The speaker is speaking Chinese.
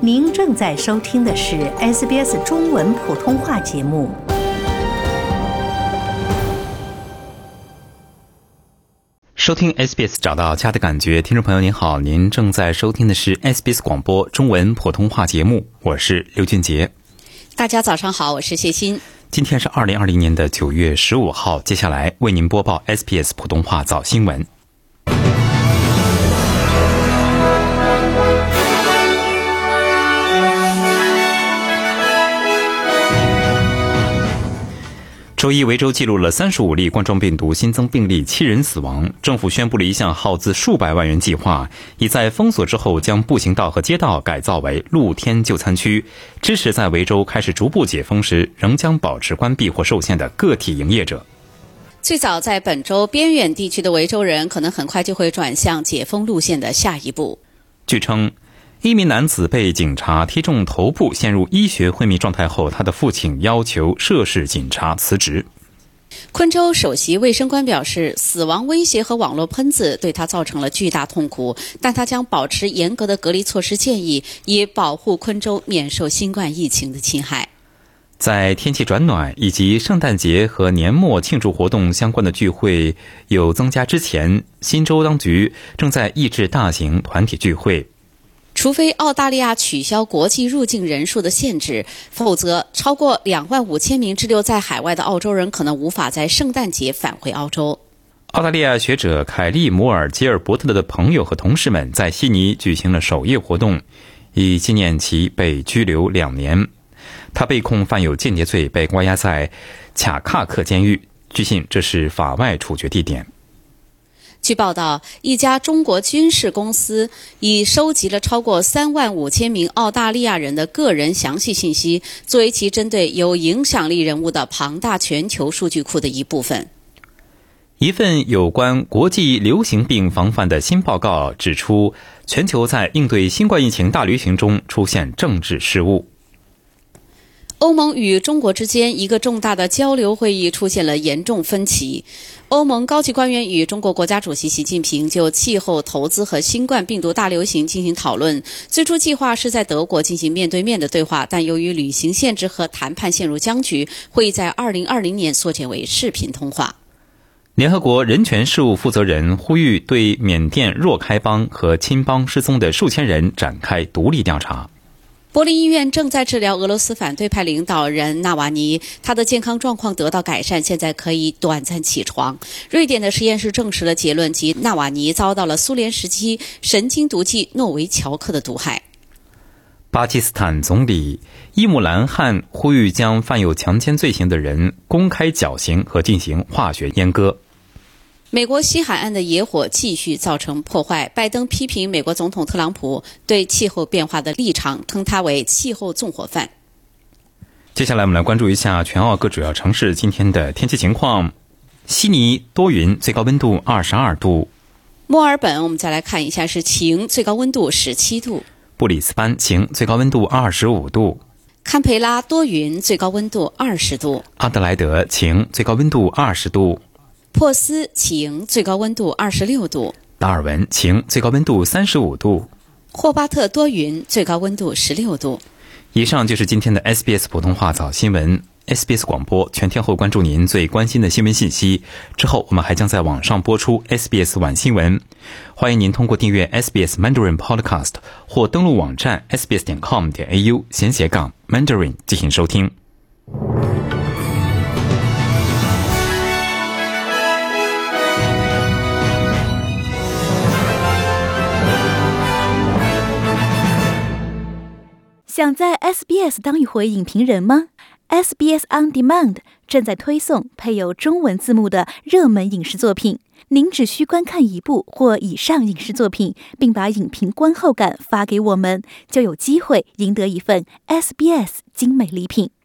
您正在收听的是 SBS 中文普通话节目。 收听 SBS 找到家的感觉，听众朋友您好，您正在收听的是 SBS 广播中文普通话节目，我是刘俊杰。 大家早上好，我是谢欣。 今天是2020年的9月15号，接下来为您播报 SBS 普通话早新闻。周一，维州记录了35例冠状病毒新增病例，7人死亡。政府宣布了一项耗资数百万元计划，以在封锁之后将步行道和街道改造为露天就餐区，支持在维州开始逐步解封时仍将保持关闭或受限的个体营业者。 最早在本州边远地区的维州人可能很快就会转向解封路线的下一步。 据称，一名男子被警察踢中头部，陷入医学昏迷状态后，他的父亲要求涉事警察辞职。 昆州首席卫生官表示，死亡威胁和网络喷子对他造成了巨大痛苦，但他将保持严格的隔离措施建议，以保护昆州免受新冠疫情的侵害。 在天气转暖以及圣诞节和年末庆祝活动相关的聚会有增加之前，新州当局正在抑制大型团体聚会。 除非澳大利亚取消国际入境人数的限制，否则超过25000名滞留在海外的澳洲人可能无法在圣诞节返回澳洲。 澳大利亚学者凯利·摩尔·吉尔伯特的朋友和同事们在悉尼举行了守夜活动，以纪念其被拘留2年。他被控犯有间谍罪，被关押在卡卡克监狱。据信这是法外处决地点。 据报道，一家中国军事公司已收集了超过35000名澳大利亚人的个人详细信息，作为其针对有影响力人物的庞大全球数据库的一部分。 一份有关国际流行病防范的新报告指出，全球在应对新冠疫情大流行中出现政治失误。 欧盟与中国之间一个重大的交流会议出现了严重分歧。欧盟高级官员与中国国家主席习近平就气候、投资和新冠病毒大流行进行讨论。最初计划是在德国进行面对面的对话，但由于旅行限制和谈判陷入僵局，会议在2020年缩减为视频通话。 联合国人权事务负责人呼吁对缅甸若开邦和钦邦失踪的数千人展开独立调查。 柏林医院正在治疗俄罗斯反对派领导人纳瓦尼，他的健康状况得到改善，现在可以短暂起床。瑞典的实验室证实了结论，即纳瓦尼遭到了苏联时期神经毒剂诺维乔克的毒害。 巴基斯坦总理伊姆兰汗呼吁将犯有强奸罪行的人公开绞刑和进行化学阉割。 美国西海岸的野火继续造成破坏，拜登批评美国总统特朗普对气候变化的立场，称他为气候纵火犯。 接下来我们来关注一下全澳各主要城市今天的天气情况。悉尼多云，最高温度22度。 墨尔本我们再来看一下是晴，最高温度17度。 布里斯班晴，最高温度25度。 堪培拉多云，最高温度20度。 阿德莱德晴，最高温度20度。 珀斯晴，最高温度26度。 达尔文晴，最高温度35度。 霍巴特多云，最高温度16度。 以上就是今天的 SBS 普通话早新闻。SBS 广播全天候关注您最关心的新闻信息，之后我们还将在网上播出 SBS 晚新闻。欢迎您通过订阅 SBS Mandarin Podcast 或登录网站 sbs.com.au/Mandarin 进行收听。 想在 SBS 当一回影评人吗？ SBS On Demand 正在推送配有中文字幕的热门影视作品，您只需观看一部或以上影视作品，并把影评观后感发给我们，就有机会赢得一份 SBS 精美礼品。